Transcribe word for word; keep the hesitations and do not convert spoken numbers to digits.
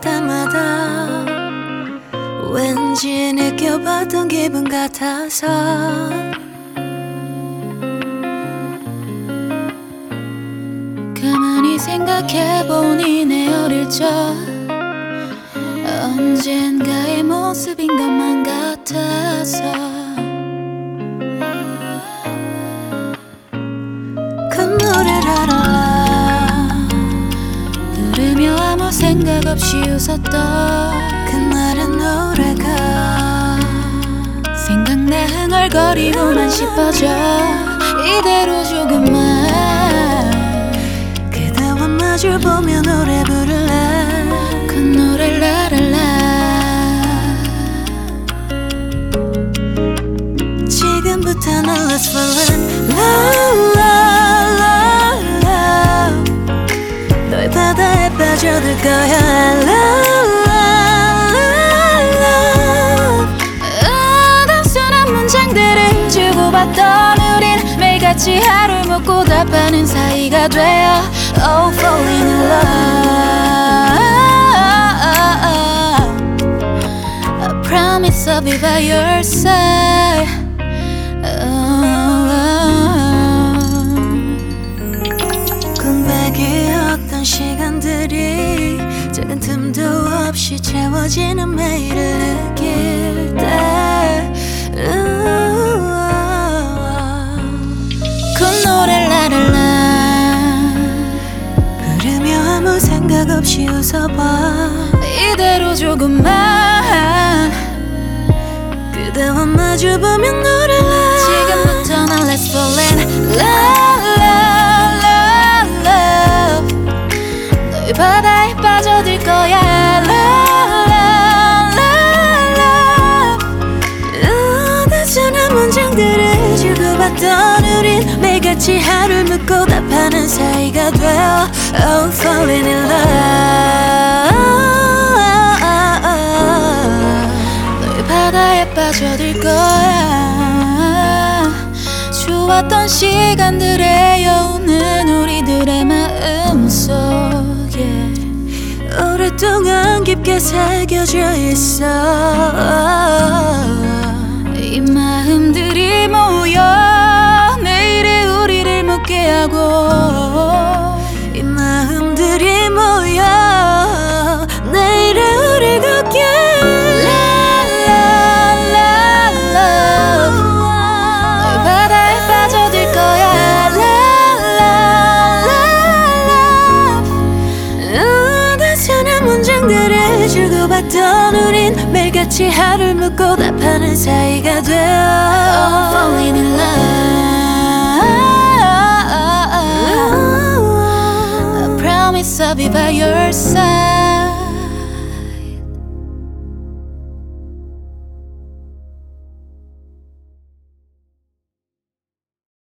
때마다 왠지 느껴봤던 기분 같아서 가만히 생각해보니 내 어릴 적 언젠가의 모습인 것만 같아서 그 노래를 알아 들으며 아무 생각 없이 웃었던 그날의 노래가 생각나 흥얼거리고만 싶어져 이대로 조금만 그대와 마주보며 노래 부를래 그 노래 라라라 지금부터는 let's fall in love, love, love 너의 바다에 빠져들 거야 love, love, love 단순한 문장들을 주고받던 우린 매일같이 하루를 묻고 답하는 사이가 되어 Oh falling in love I promise I'll be by your side 공백이었던 시간들이 작은 틈도 없이 채워지는 매일을 느낄 때 그 노래 라라라 부르며 아무 생각 없이 웃어봐 이대로 조금만 그대와 마주보며 노래라 지금부터 난 let's fall in love, love, love, love 너의 바다에 빠져들 거야 love, love, love, love 단순한 문장들을 주고받던 우린 매일같이 하루를 묻고 답하는 사이가 되어 Oh falling in love 너의 바다에 빠져들 거야 좋았던 시간들에 여우는 우리들의 마음속에 오랫동안 깊게 새겨져 있어 이 마음들이 모여 내일의 우리를 묻게 하고 이 마음들이 모여 내일의 우리 걷게 너의 바다에 빠져들 거야 단순한 문장들을 주고받던 우린 매일같이 하루를 묻고 답하는 사이가 되어 Falling in love I promise I'll be by your side